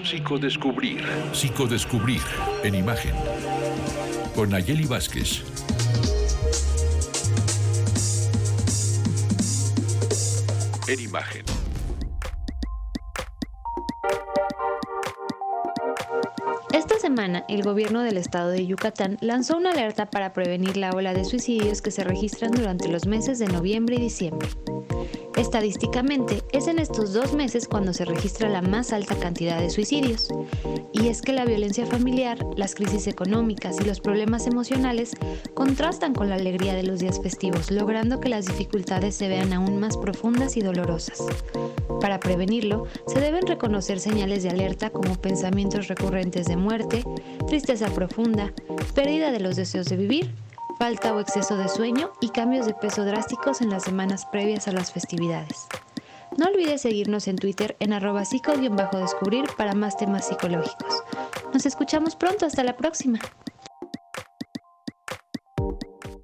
Psicodescubrir. Psicodescubrir en imagen. Con Nayeli Vázquez. En imagen. Esta semana, el gobierno del estado de Yucatán lanzó una alerta para prevenir la ola de suicidios que se registran durante los meses de noviembre y diciembre. Estadísticamente, es en estos 2 meses cuando se registra la más alta cantidad de suicidios. Y es que la violencia familiar, las crisis económicas y los problemas emocionales contrastan con la alegría de los días festivos, logrando que las dificultades se vean aún más profundas y dolorosas. Para prevenirlo, se deben reconocer señales de alerta como pensamientos recurrentes de muerte, tristeza profunda, pérdida de los deseos de vivir, falta o exceso de sueño y cambios de peso drásticos en las semanas previas a las festividades. No olvides seguirnos en Twitter en @psico_descubrir para más temas psicológicos. Nos escuchamos pronto, hasta la próxima.